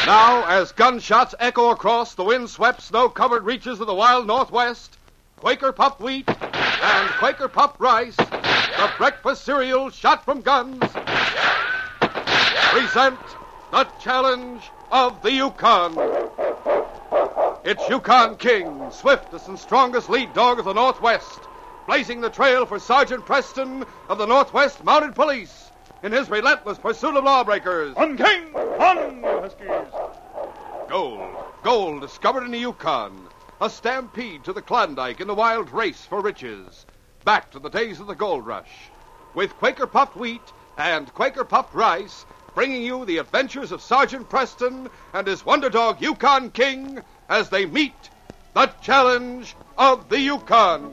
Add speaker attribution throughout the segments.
Speaker 1: Now, as gunshots echo across the wind-swept, snow-covered reaches of the wild Northwest, Quaker Puffed Wheat and Quaker Puffed Rice, the breakfast cereal shot from guns, present the challenge of the Yukon. It's Yukon King, swiftest and strongest lead dog of the Northwest, blazing the trail for Sergeant Preston of the Northwest Mounted Police in his relentless pursuit of lawbreakers.
Speaker 2: On, King! On, you Huskies!
Speaker 1: Gold discovered in the Yukon. A stampede to the Klondike in the wild race for riches. Back to the days of the gold rush. With Quaker Puffed Wheat and Quaker Puffed Rice, bringing you the adventures of Sergeant Preston and his wonder dog Yukon King as they meet the challenge of the Yukon.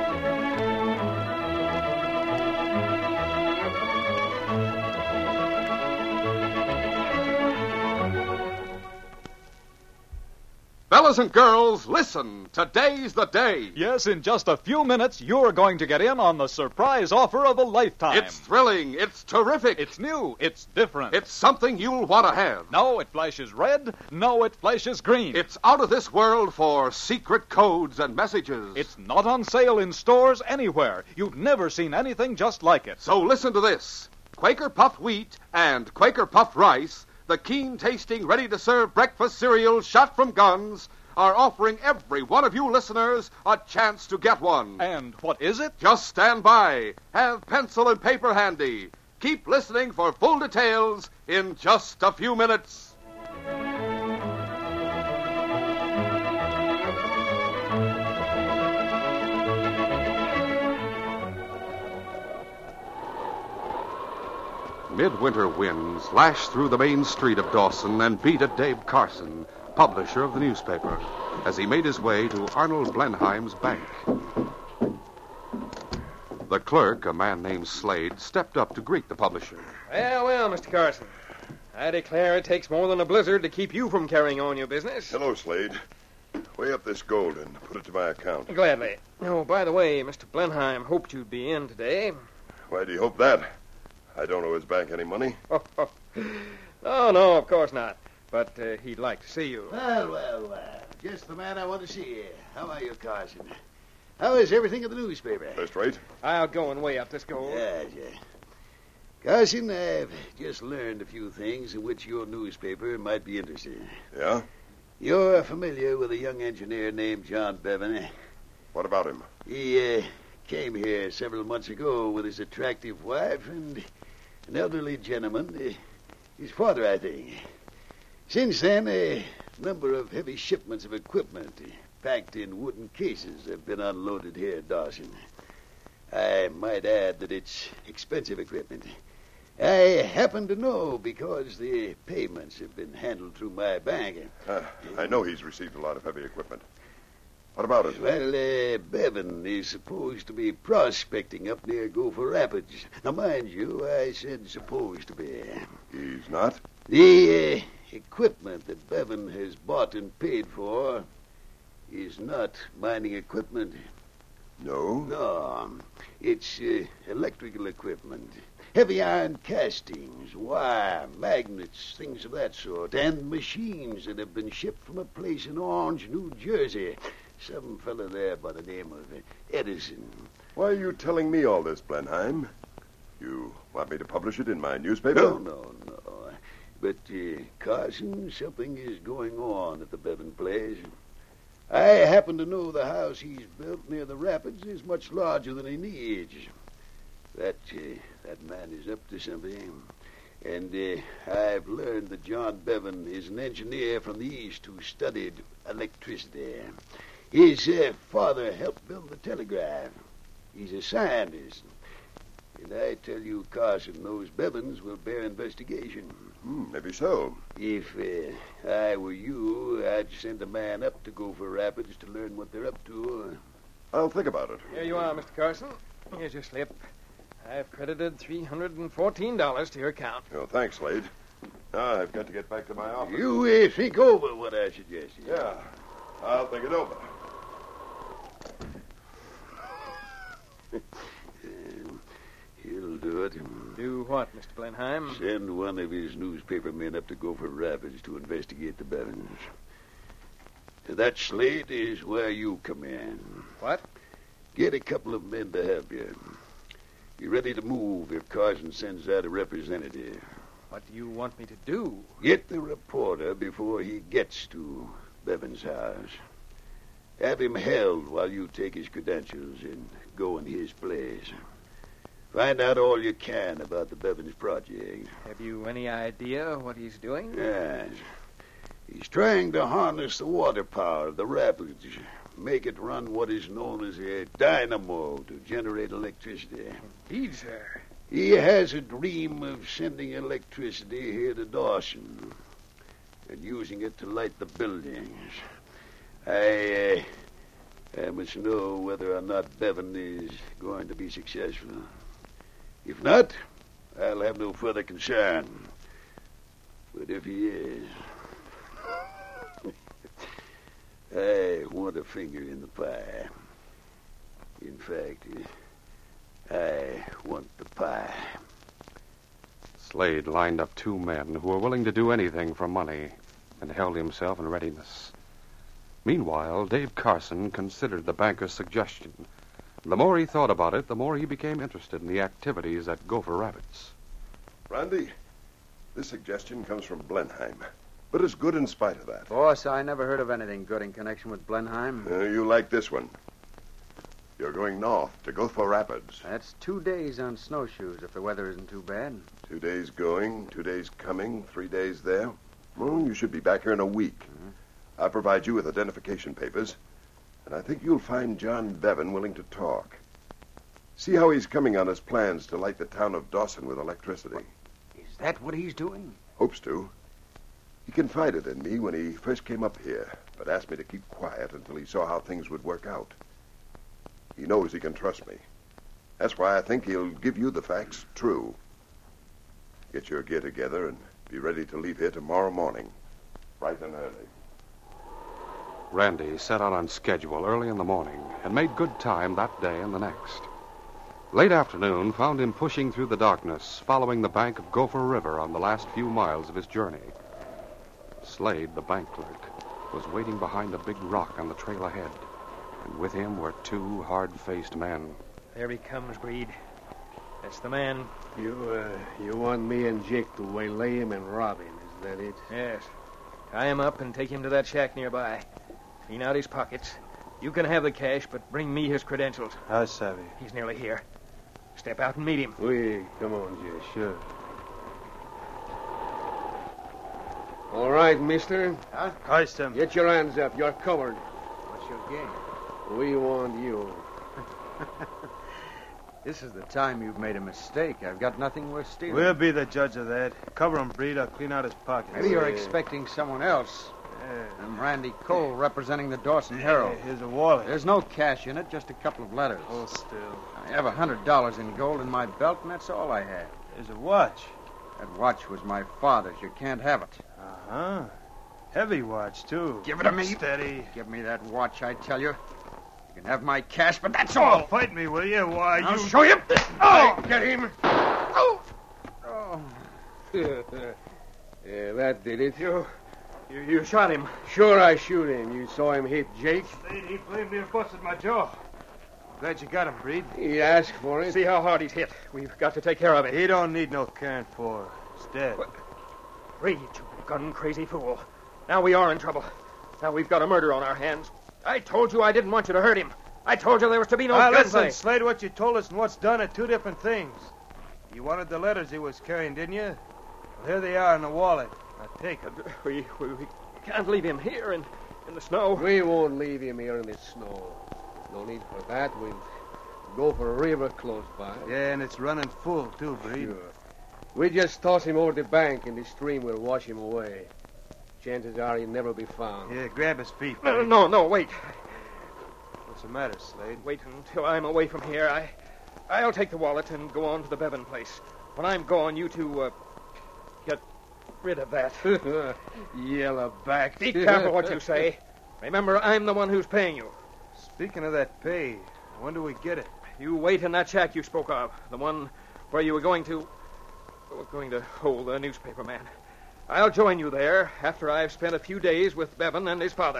Speaker 1: Fellas and girls, listen. Today's the day.
Speaker 2: Yes, in just a few minutes, you're going to get in on the surprise offer of a lifetime.
Speaker 1: It's thrilling. It's terrific.
Speaker 2: It's new. It's different.
Speaker 1: It's something you'll want to have.
Speaker 2: No, it flashes red. No, it flashes green.
Speaker 1: It's out of this world for secret codes and messages.
Speaker 2: It's not on sale in stores anywhere. You've never seen anything just like it.
Speaker 1: So listen to this. Quaker Puffed Wheat and Quaker Puffed Rice, the keen-tasting, ready-to-serve breakfast cereal shot from guns, are offering every one of you listeners a chance to get one.
Speaker 2: And what is it?
Speaker 1: Just stand by. Have pencil and paper handy. Keep listening for full details in just a few minutes. Midwinter winds lashed through the main street of Dawson and beat at Dave Carson, publisher of the newspaper, as he made his way to Arnold Blenheim's bank. The clerk, a man named Slade, stepped up to greet the publisher.
Speaker 3: Well, Mr. Carson. I declare it takes more than a blizzard to keep you from carrying on your business.
Speaker 4: Hello, Slade. Weigh up this gold and put it to my account.
Speaker 3: Gladly. Oh, by the way, Mr. Blenheim hoped you'd be in today.
Speaker 4: Why do you hope that? I don't owe his bank any money.
Speaker 3: No, of course not. But he'd like to see you.
Speaker 5: Well. Just the man I want to see. How are you, Carson? How is everything in the newspaper?
Speaker 4: First rate.
Speaker 3: I'll go and weigh up this gold.
Speaker 5: Yeah. Carson, I've just learned a few things in which your newspaper might be interested.
Speaker 4: Yeah?
Speaker 5: You're familiar with a young engineer named John Bevan.
Speaker 4: What about him?
Speaker 5: He came here several months ago with his attractive wife and an elderly gentleman, his father, I think. Since then, a number of heavy shipments of equipment packed in wooden cases have been unloaded here at Dawson. I might add that it's expensive equipment. I happen to know because the payments have been handled through my bank.
Speaker 4: I know he's received a lot of heavy equipment. What about it?
Speaker 5: Well, Bevan is supposed to be prospecting up near Gopher Rapids. Now, mind you, I said supposed to be.
Speaker 4: He's not?
Speaker 5: The equipment that Bevan has bought and paid for is not mining equipment.
Speaker 4: No?
Speaker 5: No, it's electrical equipment. Heavy iron castings, wire, magnets, things of that sort, and machines that have been shipped from a place in Orange, New Jersey. Some fella there by the name of Edison.
Speaker 4: Why are you telling me all this, Blenheim? You want me to publish it in my newspaper?
Speaker 5: No. But, Carson, something is going on at the Bevan place. I happen to know the house he's built near the rapids is much larger than he needs. That man is up to something. And I've learned that John Bevan is an engineer from the East who studied electricity. His father helped build the telegraph. He's a scientist. And I tell you, Carson, those Bevans will bear investigation.
Speaker 4: Maybe so.
Speaker 5: If I were you, I'd send a man up to Gopher Rapids to learn what they're up to.
Speaker 4: I'll think about it.
Speaker 3: Here you are, Mr. Carson. Here's your slip. I've credited $314 to your account.
Speaker 4: Oh, thanks, Slade. Now I've got to get back to my office.
Speaker 5: You think over what I suggested.
Speaker 4: Yeah, I'll think it over.
Speaker 5: He'll do. do it.
Speaker 3: Do what, Mr. Blenheim?
Speaker 5: Send one of his newspaper men up to Gopher Rapids to investigate the Bevins. That, Slade, is where you come in.
Speaker 3: What?
Speaker 5: Get a couple of men to help you. Be ready to move if Carson sends out a representative.
Speaker 3: What do you want me to do?
Speaker 5: Get the reporter before he gets to Bevan's house. Have him held while you take his credentials and go in his place. Find out all you can about the Bevins project.
Speaker 3: Have you any idea what he's doing?
Speaker 5: Yes. He's trying to harness the water power of the rapids, make it run what is known as a dynamo to generate electricity.
Speaker 3: Indeed, sir.
Speaker 5: He has a dream of sending electricity here to Dawson and using it to light the buildings. I must know whether or not Bevan is going to be successful. If not, I'll have no further concern. But if he is, I want a finger in the pie. In fact, I want the pie.
Speaker 1: Slade lined up 2 men who were willing to do anything for money and held himself in readiness. Meanwhile, Dave Carson considered the banker's suggestion. The more he thought about it, the more he became interested in the activities at Gopher Rapids.
Speaker 4: Randy, this suggestion comes from Blenheim, but it's good in spite of that.
Speaker 6: Boss, I never heard of anything good in connection with Blenheim.
Speaker 4: You like this one. You're going north to Gopher Rapids.
Speaker 6: That's 2 days on snowshoes if the weather isn't too bad.
Speaker 4: 2 days going, 2 days coming, 3 days there. Well, you should be back here in a week.
Speaker 6: Mm-hmm.
Speaker 4: I'll provide you with identification papers, and I think you'll find John Bevan willing to talk. See how he's coming on his plans to light the town of Dawson with electricity.
Speaker 6: Is that what he's doing?
Speaker 4: Hopes to. He confided in me when he first came up here, but asked me to keep quiet until he saw how things would work out. He knows he can trust me. That's why I think he'll give you the facts true. Get your gear together and be ready to leave here tomorrow morning, bright and early.
Speaker 1: Randy set out on schedule early in the morning and made good time that day and the next. Late afternoon found him pushing through the darkness, following the bank of Gopher River on the last few miles of his journey. Slade, the bank clerk, was waiting behind a big rock on the trail ahead, and with him were 2 hard-faced men.
Speaker 3: There he comes, Breed. That's the man.
Speaker 7: You want me and Jake to waylay him and rob him, is that it?
Speaker 3: Yes. Tie him up and take him to that shack nearby. Clean out his pockets. You can have the cash, but bring me his credentials.
Speaker 7: How savvy?
Speaker 3: He's nearly here. Step out and meet him.
Speaker 7: Come on, Jake. Sure. All right, mister.
Speaker 6: Huh?
Speaker 7: Hoist him. Get your hands up. You're covered.
Speaker 6: What's your game?
Speaker 7: We want you.
Speaker 6: This is the time you've made a mistake. I've got nothing worth stealing.
Speaker 8: We'll be the judge of that. Cover him, Breed. I'll clean out his pockets.
Speaker 6: Maybe you're expecting someone else. I'm Randy Cole, representing the Dawson Herald.
Speaker 8: Here's a wallet.
Speaker 6: There's no cash in it, just a couple of letters.
Speaker 8: Oh, still.
Speaker 6: I have $100 in gold in my belt, and that's all I had.
Speaker 8: There's a watch.
Speaker 6: That watch was my father's. You can't have it.
Speaker 8: Uh-huh. Heavy watch, too.
Speaker 6: Give it to me.
Speaker 8: Steady.
Speaker 6: Give me that watch, I tell you. You can have my cash, but that's all.
Speaker 8: Oh, fight me, will you? Why,
Speaker 6: I'll
Speaker 8: you...
Speaker 6: show you. Oh!
Speaker 7: Get him.
Speaker 6: Oh! Oh!
Speaker 7: Yeah, that did it.
Speaker 3: You shot him.
Speaker 7: Sure I shoot him. You saw him hit Jake.
Speaker 8: He blamed me and busted my jaw. Glad you got him, Breed.
Speaker 7: He asked for it.
Speaker 3: See how hard he's hit. We've got to take care of him.
Speaker 8: He don't need no caring for. He's dead.
Speaker 3: Breed, you gun-crazy fool. Now we are in trouble. Now we've got a murder on our hands. I told you I didn't want you to hurt him. I told you there was to be no
Speaker 8: Listen,
Speaker 3: gunplay.
Speaker 8: Slade, what you told us and what's done are 2 different things. You wanted the letters he was carrying, didn't you? Well, here they are in the wallet. Now take them.
Speaker 3: We can't leave him here in the snow.
Speaker 7: We won't leave him here in the snow. No need for that. We'll go for a river close by.
Speaker 8: Yeah, and it's running full, too, Breed.
Speaker 7: Sure. We just toss him over the bank, and the stream will wash him away. Chances are he'll never be found.
Speaker 8: Yeah, grab his feet.
Speaker 3: No, wait.
Speaker 8: What's the matter, Slade?
Speaker 3: Wait until I'm away from here. I'll take the wallet and go on to the Bevan place. When I'm gone, you two, get rid of that.
Speaker 7: Yellow back.
Speaker 3: Be careful what you say. Remember, I'm the one who's paying you.
Speaker 8: Speaking of that pay, when do we get it?
Speaker 3: You wait in that shack you spoke of. The one where you were going to hold the newspaper man. I'll join you there after I've spent a few days with Bevan and his father.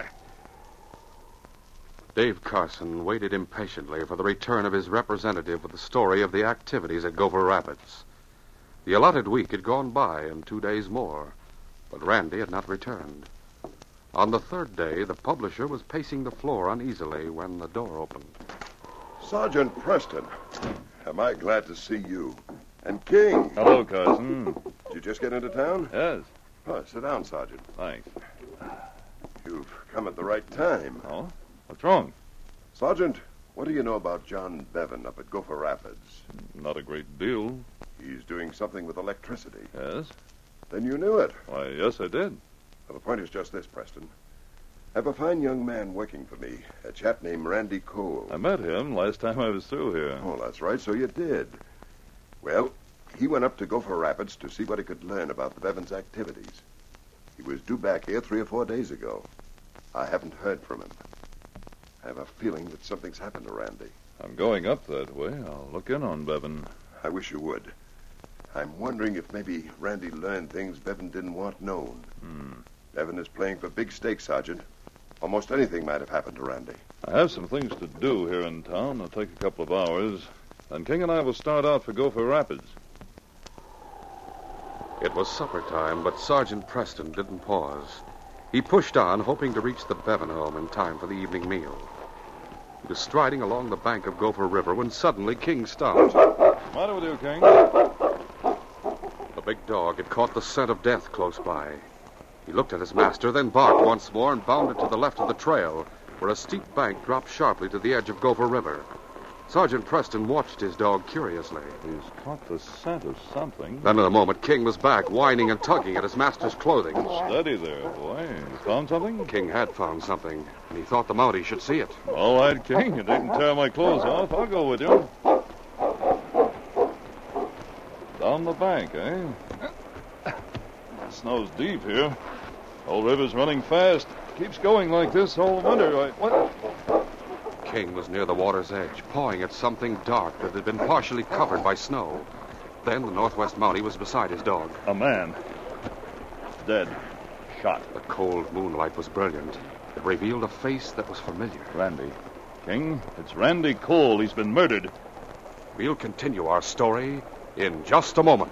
Speaker 1: Dave Carson waited impatiently for the return of his representative with the story of the activities at Gopher Rapids. The allotted week had gone by and 2 days more, but Randy had not returned. On the third day, the publisher was pacing the floor uneasily when the door opened.
Speaker 4: Sergeant Preston, am I glad to see you. And King.
Speaker 9: Hello, Carson.
Speaker 4: Did you just get into town?
Speaker 9: Yes,
Speaker 4: Oh, sit down, Sergeant.
Speaker 9: thanks.
Speaker 4: You've come at the right time.
Speaker 9: Oh? What's wrong?
Speaker 4: Sergeant, what do you know about John Bevan up at Gopher Rapids?
Speaker 9: Not a great deal.
Speaker 4: He's doing something with electricity.
Speaker 9: Yes?
Speaker 4: Then you knew it.
Speaker 9: Why, yes, I did.
Speaker 4: Well, the point is just this, Preston. I have a fine young man working for me, a chap named Randy Cole.
Speaker 9: I met him last time I was through here.
Speaker 4: Oh, that's right, so you did. Well, he went up to Gopher Rapids to see what he could learn about the Bevans' activities. He was due back here 3 or 4 days ago. I haven't heard from him. I have a feeling that something's happened to Randy.
Speaker 9: I'm going up that way. I'll look in on Bevan.
Speaker 4: I wish you would. I'm wondering if maybe Randy learned things Bevan didn't want known. Bevan is playing for big stakes, Sergeant. Almost anything might have happened to Randy.
Speaker 9: I have some things to do here in town. It'll take a couple of hours. Then King and I will start out for Gopher Rapids.
Speaker 1: It was supper time, but Sergeant Preston didn't pause. He pushed on, hoping to reach the Bevan home in time for the evening meal. He was striding along the bank of Gopher River when suddenly King stopped.
Speaker 9: What's the matter with you, King?
Speaker 1: The big dog had caught the scent of death close by. He looked at his master, then barked once more and bounded to the left of the trail, where a steep bank dropped sharply to the edge of Gopher River. Sergeant Preston watched his dog curiously.
Speaker 9: He's caught the scent of something.
Speaker 1: Then in a moment, King was back, whining and tugging at his master's clothing.
Speaker 9: Steady there, boy. You found something?
Speaker 1: King had found something, and he thought the Mountie should see it.
Speaker 9: All right, King. You didn't tear my clothes off. I'll go with you. Down the bank, eh? The snow's deep here. Old river's running fast. Keeps going like this all winter. What?
Speaker 1: King was near the water's edge, pawing at something dark that had been partially covered by snow. Then the Northwest Mountie was beside his dog.
Speaker 9: A man. Dead. Shot.
Speaker 1: The cold moonlight was brilliant. It revealed a face that was familiar.
Speaker 9: Randy. King, it's Randy Cole. He's been murdered.
Speaker 1: We'll continue our story in just a moment.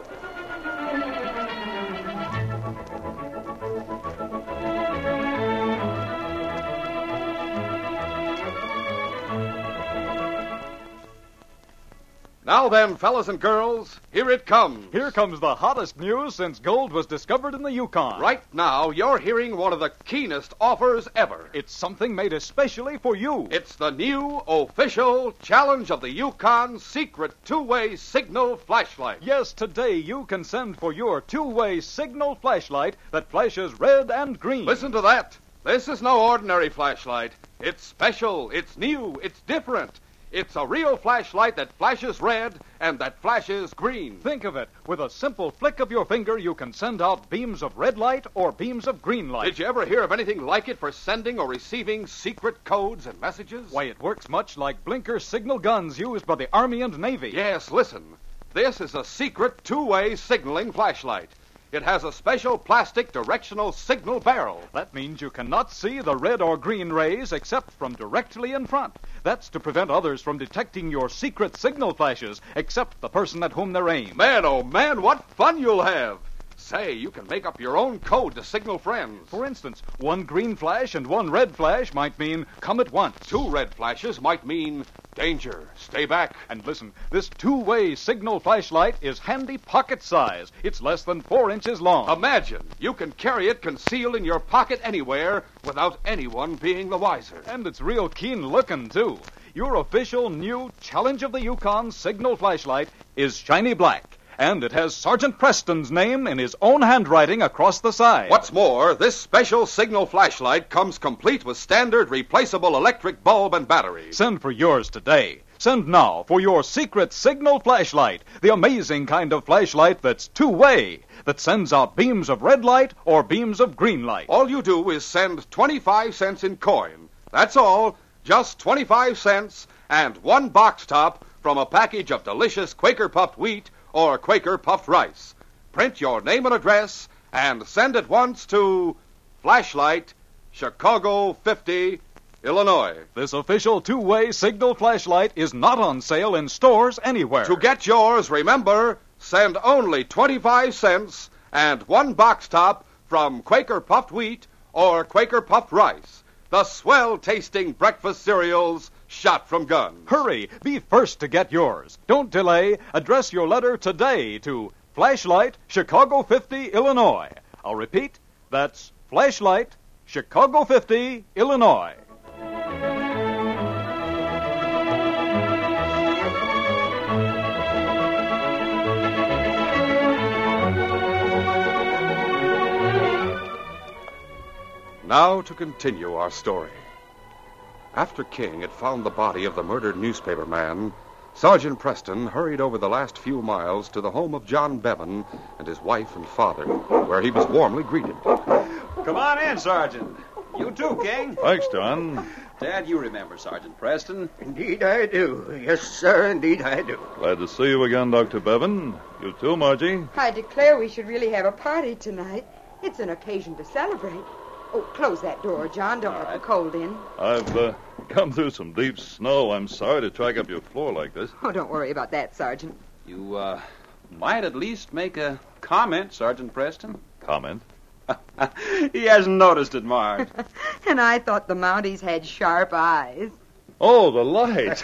Speaker 1: Now then, fellas and girls, here it comes.
Speaker 2: Here comes the hottest news since gold was discovered in the Yukon.
Speaker 1: Right now, you're hearing one of the keenest offers ever.
Speaker 2: It's something made especially for you.
Speaker 1: It's the new official Challenge of the Yukon secret two-way signal flashlight.
Speaker 2: Yes, today you can send for your two-way signal flashlight that flashes red and green.
Speaker 1: Listen to that. This is no ordinary flashlight. It's special, it's new, it's different. It's a real flashlight that flashes red and that flashes green.
Speaker 2: Think of it. With a simple flick of your finger, you can send out beams of red light or beams of green light.
Speaker 1: Did you ever hear of anything like it for sending or receiving secret codes and messages?
Speaker 2: Why, it works much like blinker signal guns used by the Army and Navy.
Speaker 1: Yes, listen. This is a secret two-way signaling flashlight. It has a special plastic directional signal barrel.
Speaker 2: That means you cannot see the red or green rays except from directly in front. That's to prevent others from detecting your secret signal flashes, except the person at whom they're aimed.
Speaker 1: Man, oh man, what fun you'll have. Say, you can make up your own code to signal friends.
Speaker 2: For instance, one green flash and one red flash might mean come at once.
Speaker 1: 2 red flashes might mean danger, stay back.
Speaker 2: And listen, this two-way signal flashlight is handy pocket size. It's less than 4 inches long.
Speaker 1: Imagine, you can carry it concealed in your pocket anywhere without anyone being the wiser.
Speaker 2: And it's real keen looking, too. Your official new Challenge of the Yukon signal flashlight is shiny black. And it has Sergeant Preston's name in his own handwriting across the side.
Speaker 1: What's more, this special signal flashlight comes complete with standard replaceable electric bulb and battery.
Speaker 2: Send for yours today. Send now for your secret signal flashlight, the amazing kind of flashlight that's two-way, that sends out beams of red light or beams of green light.
Speaker 1: All you do is send 25 cents in coin. That's all, just 25 cents and 1 box top from a package of delicious Quaker puffed wheat or Quaker puffed rice. Print your name and address and send at once to Flashlight, Chicago 50, Illinois.
Speaker 2: This official two-way signal flashlight is not on sale in stores anywhere.
Speaker 1: To get yours, remember, send only 25 cents and one box top from Quaker puffed wheat or Quaker puffed rice. The swell-tasting breakfast cereals shot from guns.
Speaker 2: Hurry, be first to get yours. Don't delay. Address your letter today to Flashlight, Chicago 50, Illinois. I'll repeat, that's Flashlight, Chicago 50, Illinois.
Speaker 1: Now to continue our story. After King had found the body of the murdered newspaper man, Sergeant Preston hurried over the last few miles to the home of John Bevan and his wife and father, where he was warmly greeted.
Speaker 10: Come on in, Sergeant. You too, King.
Speaker 9: Thanks, John.
Speaker 10: Dad, you remember Sergeant Preston.
Speaker 5: Indeed I do. Yes, sir, indeed I do.
Speaker 9: Glad to see you again, Dr. Bevan. You too, Margie.
Speaker 11: I declare we should really have a party tonight. It's an occasion to celebrate. Oh, close that door, John. Don't let the cold in.
Speaker 9: I've come through some deep snow. I'm sorry to track up your floor like this.
Speaker 11: Oh, don't worry about that, Sergeant.
Speaker 10: You, might at least make a comment, Sergeant Preston.
Speaker 9: Comment?
Speaker 10: He hasn't noticed it, Marge.
Speaker 11: And I thought the Mounties had sharp eyes.
Speaker 9: Oh, the light.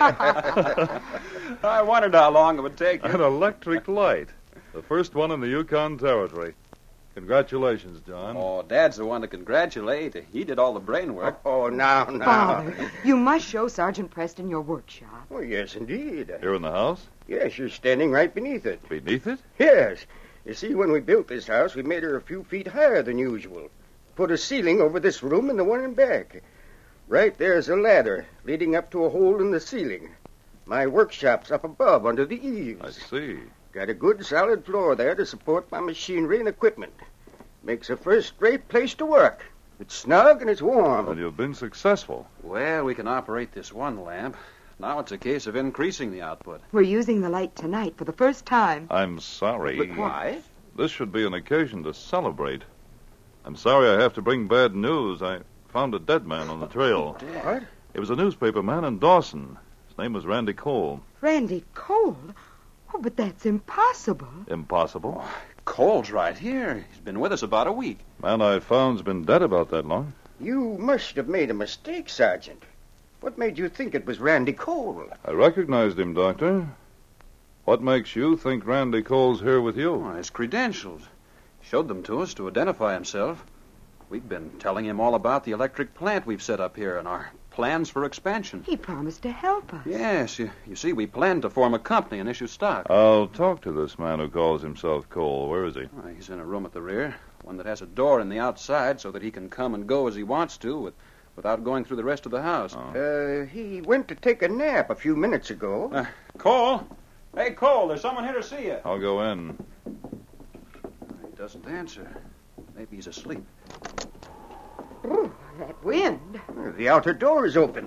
Speaker 10: I wondered how long it would take you.
Speaker 9: An electric light. The first one in the Yukon Territory. Congratulations, John.
Speaker 10: Oh, Dad's the one to congratulate. He did all the brain work.
Speaker 5: Oh, now.
Speaker 11: Father, you must show Sergeant Preston your workshop.
Speaker 5: Oh, yes, indeed.
Speaker 9: Here in the house?
Speaker 5: Yes, you're standing right beneath it.
Speaker 9: Beneath it?
Speaker 5: Yes. You see, when we built this house, we made her a few feet higher than usual. Put a ceiling over this room and the one in back. Right there's a ladder leading up to a hole in the ceiling. My workshop's up above under the eaves.
Speaker 9: I see.
Speaker 5: Got a good solid floor there to support my machinery and equipment. Makes a first-rate place to work. It's snug and it's warm.
Speaker 9: And you've been successful.
Speaker 10: Well, we can operate this one lamp. Now it's a case of increasing the output.
Speaker 11: We're using the light tonight for the first time.
Speaker 9: I'm sorry.
Speaker 10: But why?
Speaker 9: This should be an occasion to celebrate. I'm sorry I have to bring bad news. I found a dead man on the trail.
Speaker 5: What?
Speaker 9: It was a newspaper man in Dawson. His name was Randy Cole.
Speaker 11: Randy Cole? Oh, but that's impossible.
Speaker 9: Impossible?
Speaker 10: Cole's right here. He's been with us about a week.
Speaker 9: Man I found's been dead about that long.
Speaker 5: You must have made a mistake, Sergeant. What made you think it was Randy Cole?
Speaker 9: I recognized him, Doctor. What makes you think Randy Cole's here with you?
Speaker 10: Oh, his credentials. He showed them to us to identify himself. We've been telling him all about the electric plant we've set up here and our plans for expansion.
Speaker 11: He promised to help us.
Speaker 10: Yes, you see, we plan to form a company and issue stock.
Speaker 9: I'll talk to this man who calls himself Cole. Where is he?
Speaker 10: He's in a room at the rear, one that has a door in the outside so that he can come and go as he wants to without going through the rest of the house.
Speaker 5: He went to take a nap a few minutes ago.
Speaker 10: Cole? Hey, Cole, there's someone here to see you.
Speaker 9: I'll go in.
Speaker 10: He doesn't answer. Maybe he's asleep.
Speaker 11: Ooh, that wind.
Speaker 5: The outer door is open.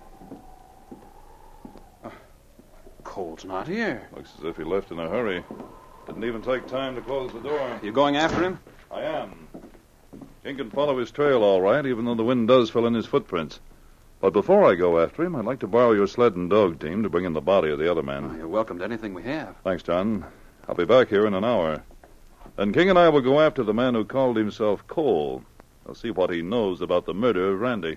Speaker 10: Cole's not here.
Speaker 9: Looks as if he left in a hurry. Didn't even take time to close the door.
Speaker 10: You going after him?
Speaker 9: I am. King can follow his trail all right, even though the wind does fill in his footprints. But before I go after him, I'd like to borrow your sled and dog team to bring in the body of the other man.
Speaker 10: You're welcome to anything we have.
Speaker 9: Thanks, John. I'll be back here in an hour. Then King and I will go after the man who called himself Cole. I'll see what he knows about the murder of Randy.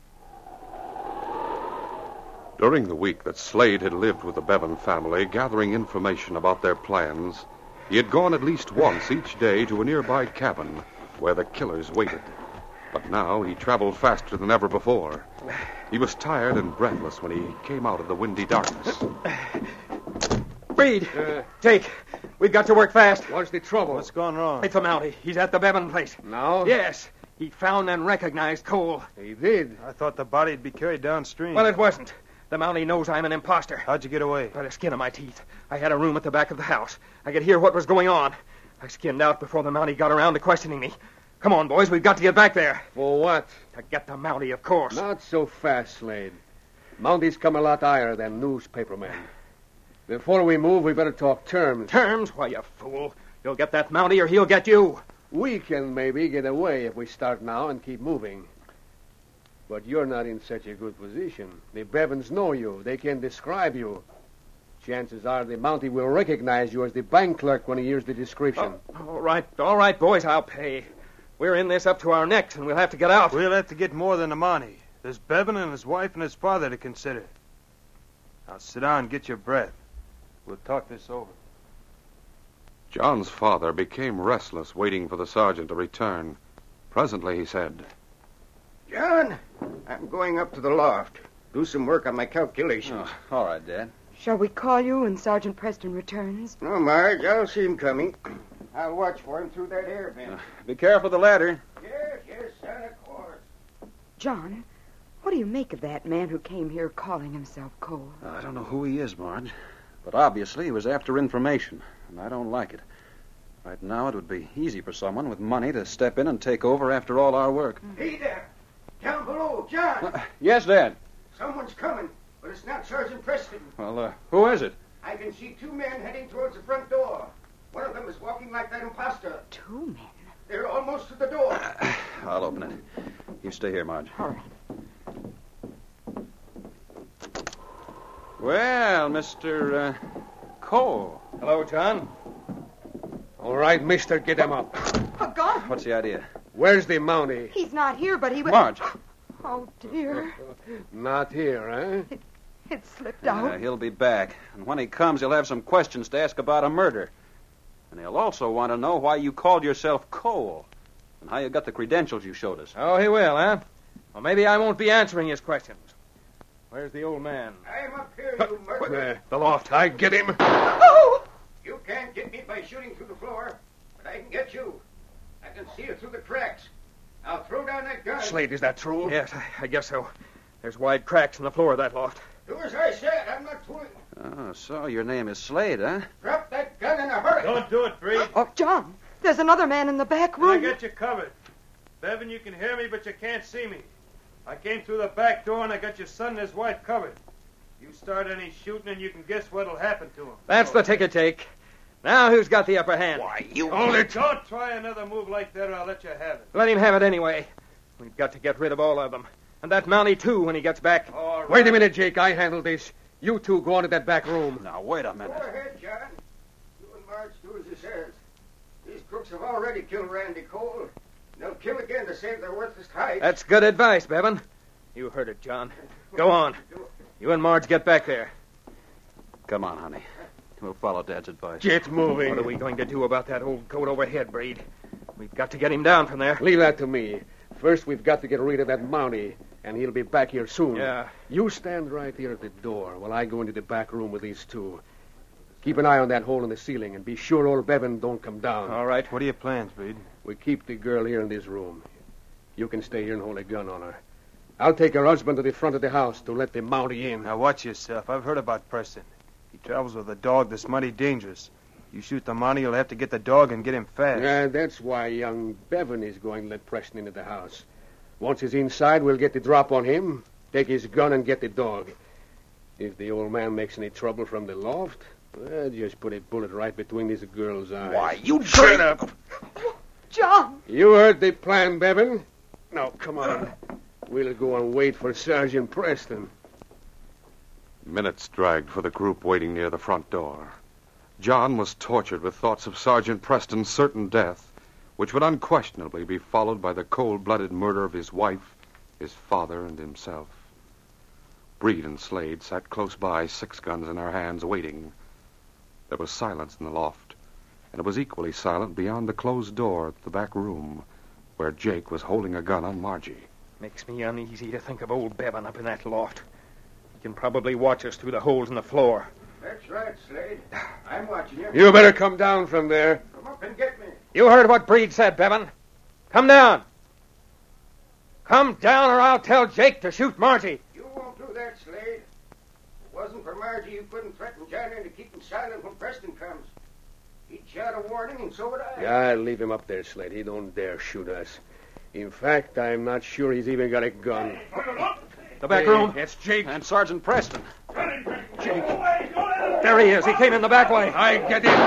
Speaker 1: During the week that Slade had lived with the Bevan family, gathering information about their plans, he had gone at least once each day to a nearby cabin where the killers waited. But now he traveled faster than ever before. He was tired and breathless when he came out of the windy darkness.
Speaker 3: Reed, Jake, we've got to work fast.
Speaker 7: What's the trouble?
Speaker 8: What's gone wrong?
Speaker 3: It's a Mountie. He's at the Bevan place.
Speaker 7: Now?
Speaker 3: Yes. He found and recognized Cole.
Speaker 7: He did.
Speaker 8: I thought the body'd be carried downstream.
Speaker 3: Well, it wasn't. The Mountie knows I'm an imposter.
Speaker 8: How'd you get away?
Speaker 3: By the skin of my teeth. I had a room at the back of the house. I could hear what was going on. I skinned out before the Mountie got around to questioning me. Come on, boys. We've got to get back there.
Speaker 7: For what?
Speaker 3: To get the Mountie, of course.
Speaker 7: Not so fast, Slade. Mounties come a lot higher than newspaper men. Before we move, we better talk terms.
Speaker 3: Terms? Why, you fool. You'll get that Mountie or he'll get you.
Speaker 7: We can maybe get away if we start now and keep moving. But you're not in such a good position. The Bevins know you. They can describe you. Chances are the Mountie will recognize you as the bank clerk when he hears the description.
Speaker 3: All right, boys, I'll pay. We're in this up to our necks, and we'll have to get out.
Speaker 8: We'll have to get more than the money. There's Bevan and his wife and his father to consider. Now sit down and get your breath. We'll talk this over.
Speaker 1: John's father became restless, waiting for the sergeant to return. Presently he said,
Speaker 6: John, I'm going up to the loft. Do some work on my calculations.
Speaker 10: Oh, all right, Dad.
Speaker 11: Shall we call you when Sergeant Preston returns?
Speaker 6: No, Marge, I'll see him coming. I'll watch for him through that air vent.
Speaker 10: Be careful of the ladder.
Speaker 6: Yes, son, of course.
Speaker 11: John, what do you make of that man who came here calling himself Cole?
Speaker 10: I don't know who he is, Marge. But obviously he was after information, and I don't like it. Right now it would be easy for someone with money to step in and take over after all our work.
Speaker 6: Hey there, down below, John.
Speaker 10: Yes, Dad.
Speaker 6: Someone's coming, but it's not Sergeant Preston.
Speaker 10: Well, who is it?
Speaker 6: I can see two men heading towards the front door. One of them is walking like that imposter.
Speaker 11: Two men?
Speaker 6: They're almost to the door.
Speaker 10: I'll open it. You stay here, Marge.
Speaker 11: All right.
Speaker 10: Well, Mr. Cole.
Speaker 3: Hello, John. All right, mister, get him up.
Speaker 11: Oh, God.
Speaker 10: What's the idea?
Speaker 3: Where's the Mountie?
Speaker 11: He's not here, but he was...
Speaker 10: Marge.
Speaker 11: Oh, dear.
Speaker 3: Not here, eh?
Speaker 11: It slipped out.
Speaker 10: He'll be back. And when he comes, he'll have some questions to ask about a murder. And he'll also want to know why you called yourself Cole. And how you got the credentials you showed us.
Speaker 3: Oh, he will, huh? Well, maybe I won't be answering his questions. Where's the old man?
Speaker 6: I'm up here, you murderer.
Speaker 3: The loft. I get him.
Speaker 11: Oh!
Speaker 6: You can't get me by shooting through the floor, but I can get you. I can see you through the cracks. I'll throw down that gun.
Speaker 3: Slade, is that true? Yes, I guess so. There's wide cracks in the floor of that loft.
Speaker 6: Do as I said. I'm not fooling.
Speaker 10: Oh, so your name is Slade, huh?
Speaker 6: Drop that gun in a hurry.
Speaker 8: Don't do it, Breed.
Speaker 11: Oh, John, there's another man in the back
Speaker 8: I
Speaker 11: room.
Speaker 8: got you covered. Bevan, you can hear me, but you can't see me. I came through the back door, and I got your son and his wife covered. You start any shooting, and you can guess what'll happen to them.
Speaker 3: That's the ticket take. Now who's got the upper hand?
Speaker 10: Why, you...
Speaker 3: Hold it.
Speaker 8: Don't try another move like that, or I'll let you have it.
Speaker 3: Let him have it anyway. We've got to get rid of all of them. And that Mountie, too, when he gets back.
Speaker 8: All right.
Speaker 3: Wait a minute, Jake. I handle this. You two go on to that back room.
Speaker 10: Now, wait a minute.
Speaker 6: Go ahead, John. You and Marge do as he says. These crooks have already killed Randy Cole. They'll kill again to save their worthless hide.
Speaker 3: That's good advice, Bevan. You heard it, John. Go on. You and Marge get back there.
Speaker 10: Come on, honey. We'll follow Dad's advice.
Speaker 3: Get moving. What are we going to do about that old goat overhead, Breed? We've got to get him down from there.
Speaker 7: Leave that to me. First, we've got to get rid of that Mountie, and he'll be back here soon.
Speaker 3: Yeah.
Speaker 7: You stand right here at the door while I go into the back room with these two. Keep an eye on that hole in the ceiling, and be sure old Bevan don't come down.
Speaker 3: All right.
Speaker 8: What are your plans, Breed?
Speaker 7: We keep the girl here in this room. You can stay here and hold a gun on her. I'll take her husband to the front of the house to let the Mountie in.
Speaker 8: Now, watch yourself. I've heard about Preston. He travels with a dog that's mighty dangerous. You shoot the Mountie, you'll have to get the dog and get him fast.
Speaker 7: Yeah, that's why young Bevan is going to let Preston into the house. Once he's inside, we'll get the drop on him, take his gun, and get the dog. If the old man makes any trouble from the loft, well, just put a bullet right between this girl's eyes.
Speaker 10: Why, you...
Speaker 7: Shut up!
Speaker 11: John!
Speaker 7: You heard the plan, Bevan. Now, come on. We'll go and wait for Sergeant Preston.
Speaker 1: Minutes dragged for the group waiting near the front door. John was tortured with thoughts of Sergeant Preston's certain death, which would unquestionably be followed by the cold-blooded murder of his wife, his father, and himself. Breed and Slade sat close by, 6 guns in our hands, waiting. There was silence in the loft, and it was equally silent beyond the closed door at the back room, where Jake was holding a gun on Margie.
Speaker 3: Makes me uneasy to think of old Bevan up in that loft. He can probably watch us through the holes in the floor.
Speaker 6: That's right, Slade. I'm watching you.
Speaker 7: You better come down from there.
Speaker 6: Come up and get me.
Speaker 3: You heard what Breed said, Bevan. Come down. Come down, or I'll tell Jake to shoot Margie.
Speaker 6: You won't do that, Slade. If it wasn't for Margie, you couldn't threaten Johnny into keeping silent when Preston comes. He'd shout a warning, and so would I.
Speaker 7: Yeah, leave him up there, Slade. He don't dare shoot us. In fact, I'm not sure he's even got a gun.
Speaker 3: The back room.
Speaker 7: It's Jake.
Speaker 10: And Sergeant Preston.
Speaker 7: Jake.
Speaker 3: There he is. He came in the back way.
Speaker 8: I get him.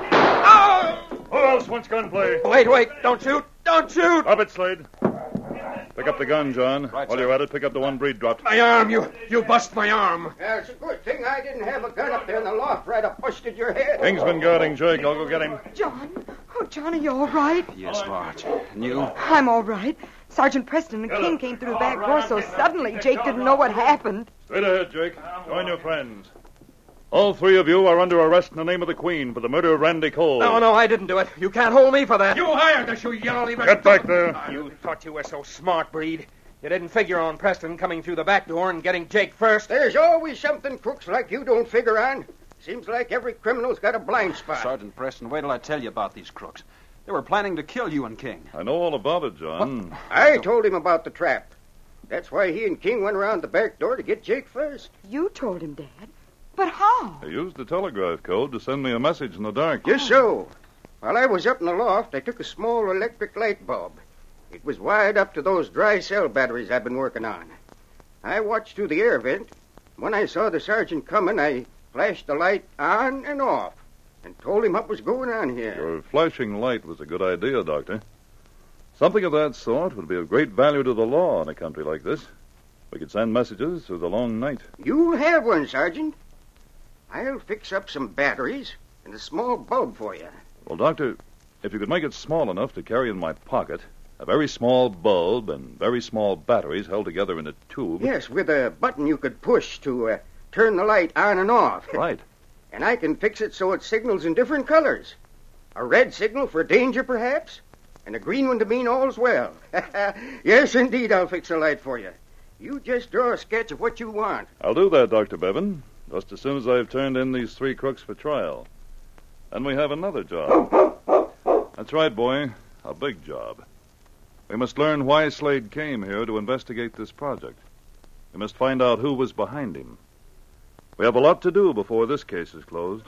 Speaker 3: Oh!
Speaker 8: Who else wants gunplay?
Speaker 3: Wait. Don't shoot. Don't shoot.
Speaker 9: Drop it, Slade. Pick up the gun, John.
Speaker 10: Right,
Speaker 9: While
Speaker 10: sir.
Speaker 9: you're at it, pick up the one Breed dropped.
Speaker 3: My arm. You bust my arm.
Speaker 6: Yeah, it's a good thing I didn't have a gun up there in the loft right up busted your head.
Speaker 9: King's been guarding Jake. I'll go get him.
Speaker 11: John. Oh, John, are you all right?
Speaker 10: Yes, Marge. And you?
Speaker 11: I'm all right. Sergeant Preston and King came through the back door so suddenly Jake didn't know what happened.
Speaker 9: Straight ahead, Jake. Join your friends. All three of you are under arrest in the name of the Queen for the murder of Randy Cole.
Speaker 3: No, I didn't do it. You can't hold me for that.
Speaker 8: You hired us, you yellow.
Speaker 9: Get back there.
Speaker 3: You thought you were so smart, Breed. You didn't figure on Preston coming through the back door and getting Jake first.
Speaker 6: There's always something crooks like you don't figure on. Seems like every criminal's got a blind spot.
Speaker 10: Sergeant Preston, wait till I tell you about these crooks. They were planning to kill you and King.
Speaker 9: I know all about it, John.
Speaker 6: I told him about the trap. That's why he and King went around the back door to get Jake first.
Speaker 11: You told him, Dad. But how?
Speaker 9: I used the telegraph code to send me a message in the dark.
Speaker 6: Just so. While I was up in the loft, I took a small electric light bulb. It was wired up to those dry cell batteries I've been working on. I watched through the air vent. When I saw the sergeant coming, I flashed the light on and off and told him what was going on here.
Speaker 9: Your flashing light was a good idea, Doctor. Something of that sort would be of great value to the law in a country like this. We could send messages through the long night.
Speaker 6: You'll have one, Sergeant. I'll fix up some batteries and a small bulb for you.
Speaker 9: Well, Doctor, if you could make it small enough to carry in my pocket, a very small bulb and very small batteries held together in a tube.
Speaker 6: Yes, with a button you could push to turn the light on and off.
Speaker 9: Right.
Speaker 6: And I can fix it so it signals in different colors. A red signal for danger, perhaps, and a green one to mean all's well. Yes, indeed, I'll fix a light for you. You just draw a sketch of what you want.
Speaker 9: I'll do that, Dr. Bevan, just as soon as I've turned in these three crooks for trial. Then we have another job. That's right, boy, a big job. We must learn why Slade came here to investigate this project. We must find out who was behind him. We have a lot to do before this case is closed.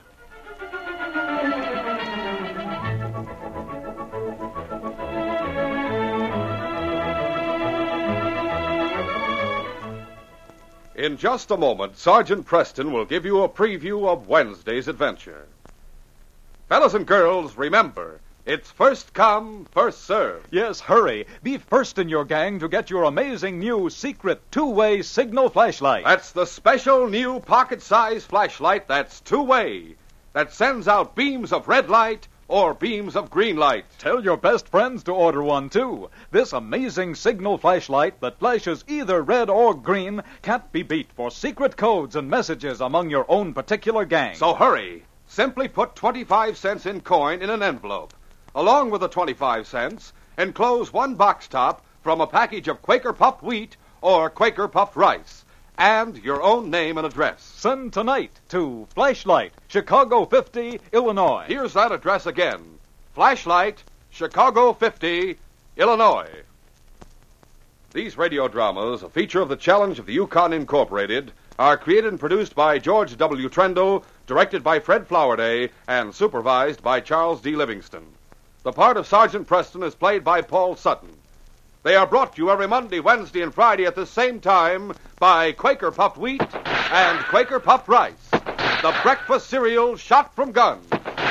Speaker 1: In just a moment, Sergeant Preston will give you a preview of Wednesday's adventure. Fellas and girls, remember, it's first come, first served.
Speaker 2: Yes, hurry. Be first in your gang to get your amazing new secret two-way signal flashlight.
Speaker 1: That's the special new pocket-sized flashlight that's two-way, that sends out beams of red light or beams of green light.
Speaker 2: Tell your best friends to order one, too. This amazing signal flashlight that flashes either red or green can't be beat for secret codes and messages among your own particular gang.
Speaker 1: So hurry. Simply put 25 cents in coin in an envelope. Along with the 25 cents, enclose one box top from a package of Quaker puffed wheat or Quaker puffed rice, and your own name and address.
Speaker 2: Send tonight to Flashlight, Chicago 50, Illinois.
Speaker 1: Here's that address again. Flashlight, Chicago 50, Illinois. These radio dramas, a feature of the Challenge of the Yukon Incorporated, are created and produced by George W. Trendle, directed by Fred Flowerday, and supervised by Charles D. Livingston. The part of Sergeant Preston is played by Paul Sutton. They are brought to you every Monday, Wednesday, and Friday at the same time by Quaker Puffed Wheat and Quaker Puffed Rice, the breakfast cereal shot from guns.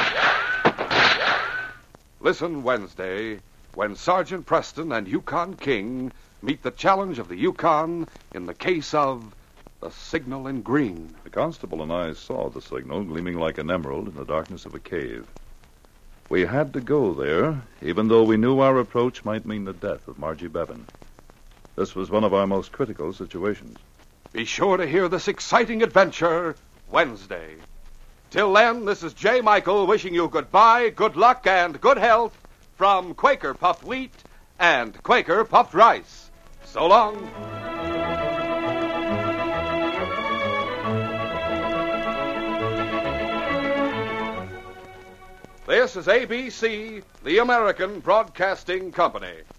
Speaker 1: Listen Wednesday when Sergeant Preston and Yukon King meet the challenge of the Yukon in the case of the signal in green.
Speaker 9: The constable and I saw the signal gleaming like an emerald in the darkness of a cave. We had to go there, even though we knew our approach might mean the death of Margie Bevan. This was one of our most critical situations.
Speaker 1: Be sure to hear this exciting adventure Wednesday. Till then, this is J. Michael wishing you goodbye, good luck, and good health from Quaker Puffed Wheat and Quaker Puffed Rice. So long. This is ABC, the American Broadcasting Company.